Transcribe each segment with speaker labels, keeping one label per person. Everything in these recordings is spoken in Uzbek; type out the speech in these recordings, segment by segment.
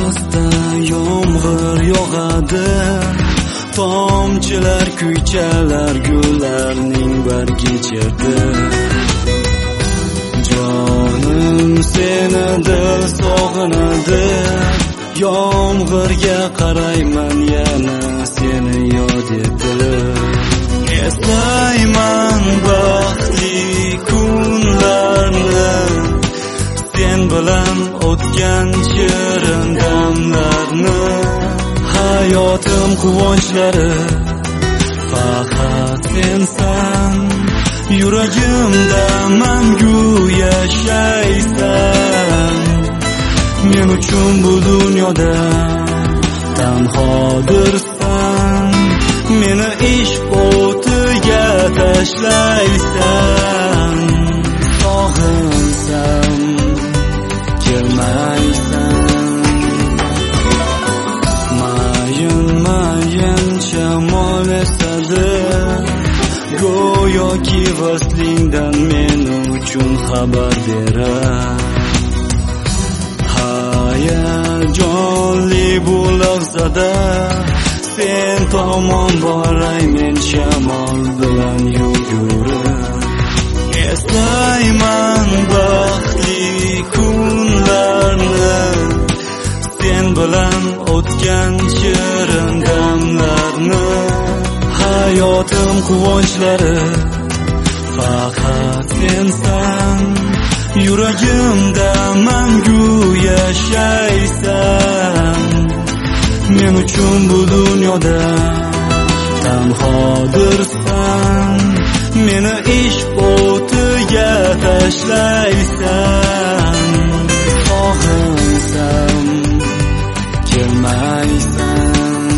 Speaker 1: yozda yomg'ir yog'adi, tomchilar kuychalar gullarning bargi cherdi. Jonim seni dil sog'inadi, yomg'irga qarayman yana seni yod etib. Eslayman baxtli kunlarni, sen bilan o'tgan shirin damlarni. Hayotim quvonchlari faqat sensan, yuragimda mangu yashaysan. Men uchun bu dunyoda tanhodirsan, meni ishq o'tiga tashlaysan. Sog'insam kelmaysan, mayin shamol esadi, go'yoki vaslingdan men uchun xabar berar. Hayajonli bu lahzada sen tomon boray men shamol bilan yugurib. Eslayman baxtli kunlarni, sen bilan o'tgan shirin damlarni. Hayotim quvonchlari faqat sensan, yuragimda mangu yashaysan. Men uchun bu dunyoda tanhodirsan, meni ishq o'tiga tashlaysan. Sog'insam kelmaysan.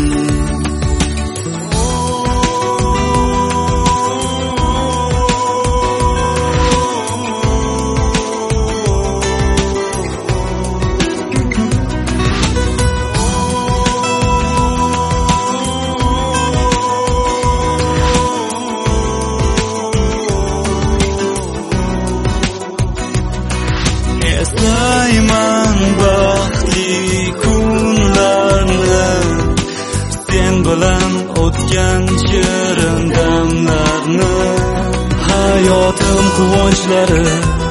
Speaker 1: Eslayman baxtli kunlarni, sen bilan o'tgan shirin damlarni. Hayotim quvonchlari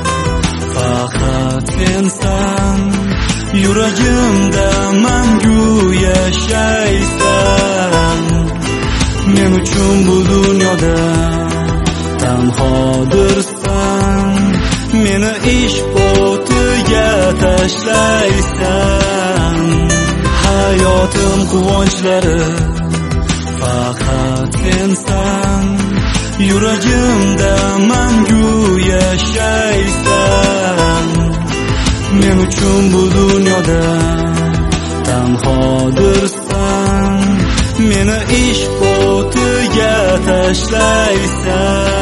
Speaker 1: faqat sensan, yuragimda mangu yashaysan. Men uchun bu dunyoda tanhodirsan, meni ishq o'tiga tashlaysan. Hayotim quvonchlari faqat sensan, yuragimda mangu yashaysan. Men uchun bu dunyoda tanhodirsan, meni ishq o'tiga tashlaysan.